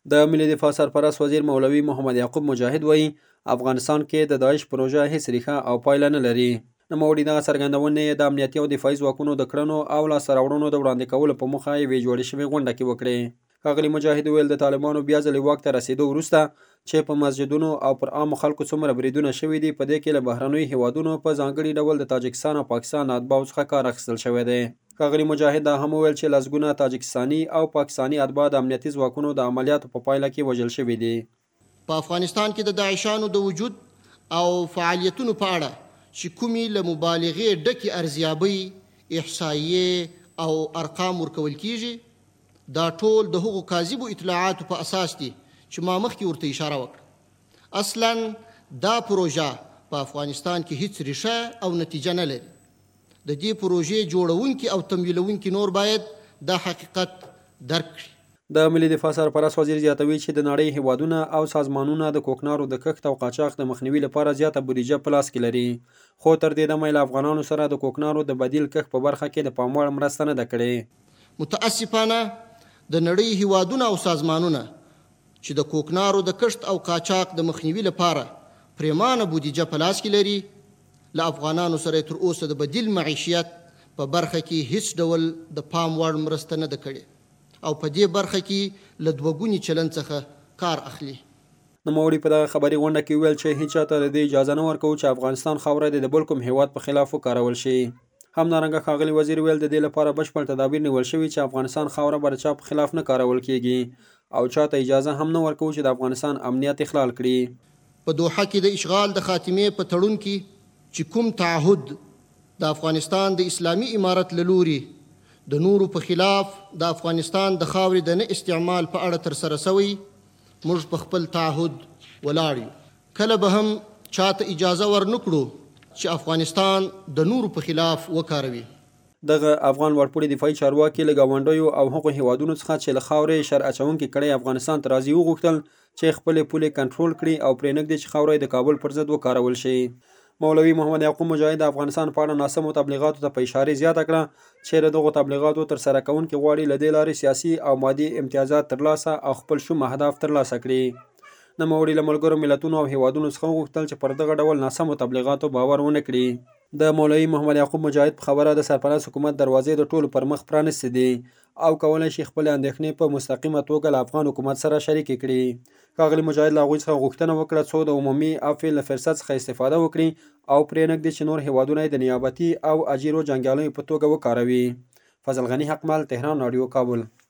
د ملي دفاع سرپرست وزیر مولوي محمد یعقوب مجاهد وایي افغانستان کې د داعش پروژه هیڅ ریښه او پایله نه لري. نوموړي دغه څرګندونې د امنیتي او دفاعي ځواکونو د کړنو او لاسته راوړنو د وړاندې کولو په موخه یوې جوړې شوې غونډه کې وکړې. ښاغلي مجاهد وویل د طالبانو بیا ځلې واک ته رسېدو وروسته چې په مسجدونو او پر عامو خلکو څومره بریدونه شوي دي، په دې کې له بهرنیو هیوادونو په ځانګړي ډول د تاجکستان او پاکستان اتباعو څخه کار اخیستل شوی دی. ښاغلي مجاهد دا هم وویل چې لسګونه تاجکستاني او پاکستاني اتباع د امنیتي ځواکونو د عملیاتو په پایله کې وژل شوي دي. په افغانستان کې د داعشانو د وجود او فعالیتونو په اړه چې کومې له مبالغې ډکې ارزیابۍ، احصایې او ارقام ورکول کیږي، دا ټول د هغو کاذبو اطلاعاتو په اساس دي چې ما مخکې ورته اشاره وکړه. اصلا دا پروژه په افغانستان کې هیڅ ریښه او نتیجه نه لري. د دې پروژې جوړونکي او تمویلونکي نور باید دا حقیقت درک کړي. د ملي دفاع سرپرست وزیر زیاتوي چې د نړۍ هیوادونه او سازمانونه د کوکنارو د کښت او قاچاق د مخنیوي لپاره زیاته بودیجه په لاس کې لري، خو تر دې دمه له افغانانو سره د کوکنارو د بدیل کښت په برخه کې د پام وړ مرسته نه ده کړې. متاسفانه د نړۍ هیوادونه او سازمانونه چې د کوکنارو د کښت او قاچاق د مخنیوي لپاره پریمانه بودیجه په لاس کې لري، له افغانانو سره تر اوسه د بدیل معیشت په برخه کې هیڅ ډول د پام وړ مرسته نه ده کړې او په دې برخه کې له دوهګوني چلند څخه کار اخلي. نوموړي په دغه خبري غونډه کې ویل چې هیڅ چاته د دې اجازه نه ورکوو چې افغانستان خاوره د بل کوم هیواد په خلاف وکارول شي. همدارنګه ښاغلي وزیر ویل د دې لپاره بشپړ تدابیر نیول شوي چې افغانستان خاوره به د چا په خلاف نه کارول کیږي او چاته اجازه هم نه ورکوو چې د افغانستان امنیت اخلال کړي. په دوحه کې د اشغال د خاتمې په تړون کې چې کوم تعهد د افغانستان د اسلامي امارت له لوري د نورو په خلاف د افغانستان د خاورې د نه استعمال په اړه ترسره شوی، موږ په خپل تعهد ولاړ یو. کله به هم چاته اجازه ورنکړو چې افغانستان د نورو په خلاف وکاروي. دغه افغان وړپوړي دفاعي چارواکي له ګاونډیو او هغو هیوادونو څخه چې له خاورې شر اچونکي کړی افغانستان ته راځي وغوښتل چې خپلې پولې کنټرول کړي او پرې نږدې چې خاوره د کابل پر ضد وکارول شي. مولوي محمد یعقوب مجاهد د افغانستان په اړه ناسمو تبلیغاتو ته په اشارې زیاته کړه چې د دغو تبلیغاتو ترسره کوونکي غواړي له دې لارې سیاسي او مادي امتیازات ترلاسه او خپل شوم اهداف ترلاسه کړي. نوموړي له ملګرو ملتونو او هیوادونو څخه وغوښتل چې پر دغه ډول ناسمو تبلیغاتو باور ونه کړي. د مولوي محمد یعقوب مجاهد په خبره د سرپرست حکومت دروازې د ټولو پر مخ پرانیستې دي او کولی شي خپلې اندېښنې په مستقیمه توګه له افغان حکومت سره شریکې کړي. ښاغلي مجاهد له هغوی څخه غوښتنه وکړه څو د عمومي عفو له فرصت څخه استفاده وکړي او پرې نږدې چې نور هیوادونه یې د نیابتي او اجیرو جنګیالیو په توګه وکاروي. فضل غني حقمل، تهران رادیو، کابل.